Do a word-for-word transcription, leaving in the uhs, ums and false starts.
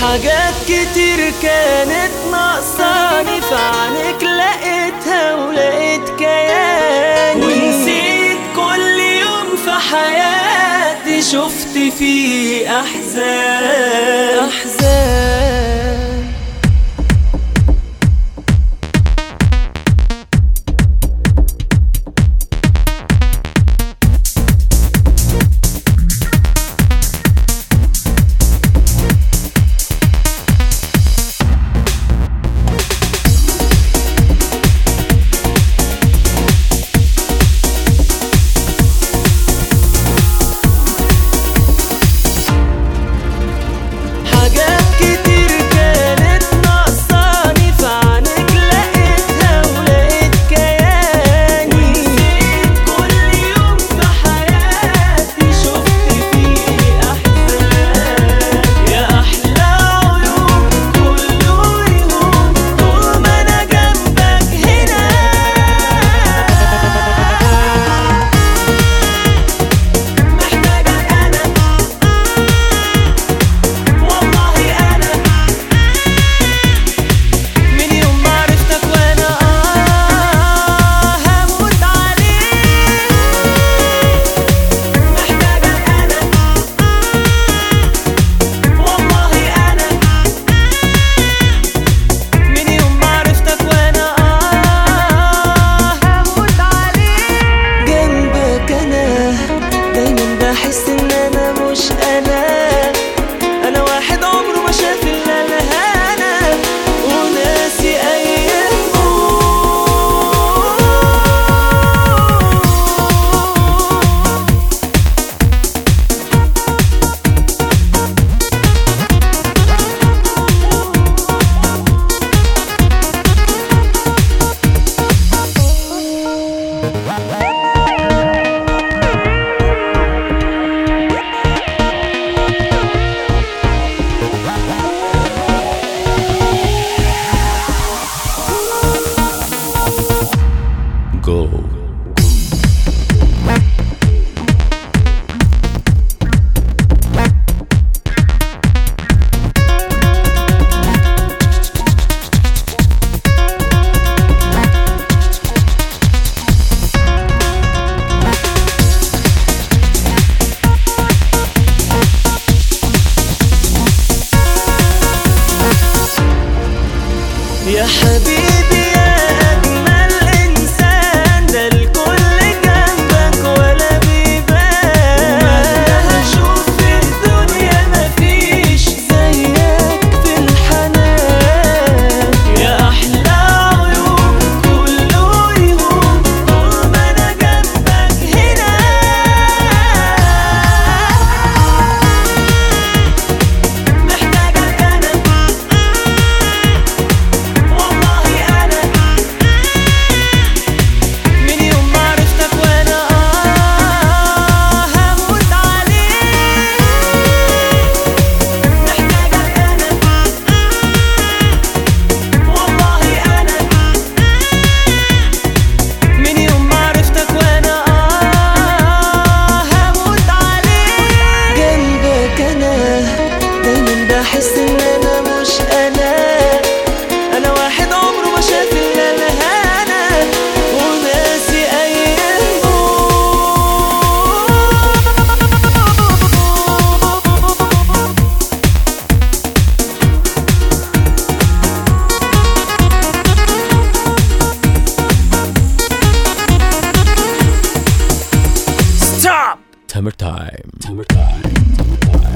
حاجات كتير كانت ناقصاني في عنك لقيتها ولقيت كياني، ونسيت كل يوم في حياتي شفت فيه أحزان أحزان. يا حبيبي يا أجمل إنسان، ده الكل جنبك ولا بيبان، ومهما هشوف في الدنيا مفيش زيك في الحنان. يا أحلى عيون كله يهون طول ما أنا جنبك هنا، محتاجك أنا بحس ان انا مش انا، انا واحد عمره ما شاف الا الهنا وناسي ايامه. Stop! Tamer time. Tamer time. Tamer time.